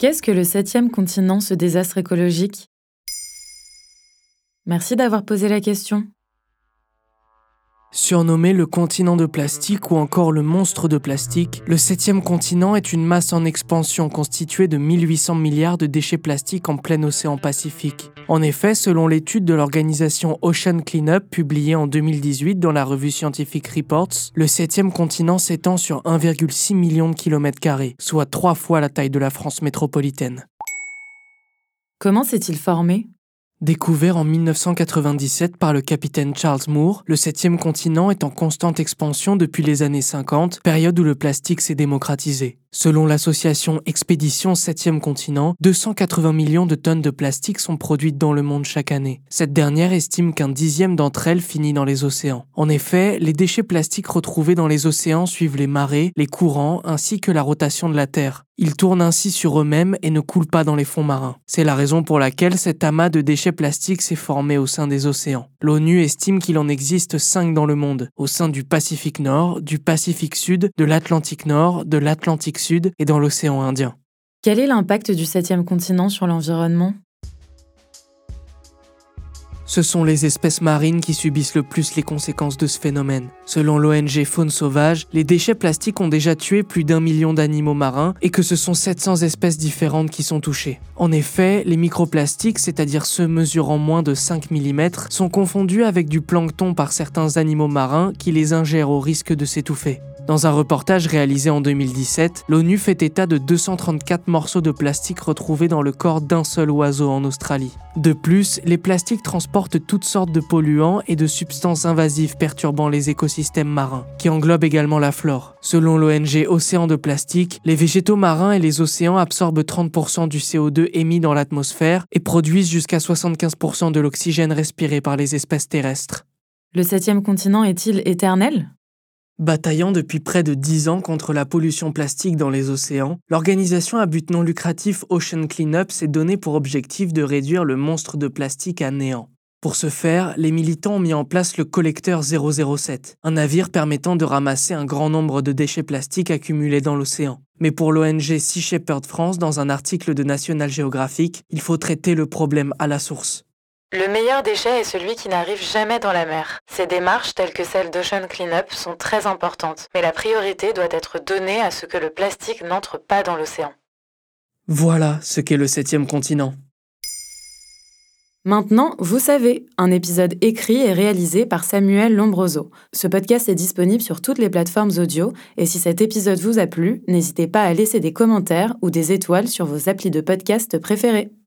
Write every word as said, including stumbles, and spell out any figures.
Qu'est-ce que le septième continent, ce désastre écologique ? Merci d'avoir posé la question. Surnommé le continent de plastique ou encore le monstre de plastique, le septième continent est une masse en expansion constituée de mille huit cents milliards de déchets plastiques en plein océan Pacifique. En effet, selon l'étude de l'organisation Ocean Cleanup publiée en deux mille dix-huit dans la revue scientifique Reports, le septième continent s'étend sur un virgule six million de kilomètres carrés, soit trois fois la taille de la France métropolitaine. Comment s'est-il formé ? Découvert en mille neuf cent quatre-vingt-dix-sept par le capitaine Charles Moore, le septième continent est en constante expansion depuis les années cinquante, période où le plastique s'est démocratisé. Selon l'association Expédition septième continent, deux cent quatre-vingts millions de tonnes de plastique sont produites dans le monde chaque année. Cette dernière estime qu'un dixième d'entre elles finit dans les océans. En effet, les déchets plastiques retrouvés dans les océans suivent les marées, les courants ainsi que la rotation de la Terre. Ils tournent ainsi sur eux-mêmes et ne coulent pas dans les fonds marins. C'est la raison pour laquelle cet amas de déchets plastiques s'est formé au sein des océans. L'ONU estime qu'il en existe cinq dans le monde, au sein du Pacifique Nord, du Pacifique Sud, de l'Atlantique Nord, de l'Atlantique Sud et dans l'océan Indien. Quel est l'impact du septième continent sur l'environnement ? Ce sont les espèces marines qui subissent le plus les conséquences de ce phénomène. Selon l'O N G Faune Sauvage, les déchets plastiques ont déjà tué plus d'un million d'animaux marins et que ce sont sept cents espèces différentes qui sont touchées. En effet, les microplastiques, c'est-à-dire ceux mesurant moins de cinq millimètres, sont confondus avec du plancton par certains animaux marins qui les ingèrent au risque de s'étouffer. Dans un reportage réalisé en deux mille dix-sept, l'ONU fait état de deux cent trente-quatre morceaux de plastique retrouvés dans le corps d'un seul oiseau en Australie. De plus, les plastiques transportent toutes sortes de polluants et de substances invasives perturbant les écosystèmes marins, qui englobent également la flore. Selon l'O N G Océan de Plastique, les végétaux marins et les océans absorbent trente pour cent du C O deux émis dans l'atmosphère et produisent jusqu'à soixante-quinze pour cent de l'oxygène respiré par les espèces terrestres. Le septième continent est-il éternel ? Bataillant depuis près de dix ans contre la pollution plastique dans les océans, l'organisation à but non lucratif Ocean Cleanup s'est donné pour objectif de réduire le monstre de plastique à néant. Pour ce faire, les militants ont mis en place le collecteur zéro zéro sept, un navire permettant de ramasser un grand nombre de déchets plastiques accumulés dans l'océan. Mais pour l'O N G Sea Shepherd France, dans un article de National Geographic, il faut traiter le problème à la source. Le meilleur déchet est celui qui n'arrive jamais dans la mer. Ces démarches, telles que celle d'Ocean Cleanup, sont très importantes, mais la priorité doit être donnée à ce que le plastique n'entre pas dans l'océan. Voilà ce qu'est le septième continent. Maintenant, vous savez, un épisode écrit et réalisé par Samuel Lombroso. Ce podcast est disponible sur toutes les plateformes audio, et si cet épisode vous a plu, n'hésitez pas à laisser des commentaires ou des étoiles sur vos applis de podcast préférés.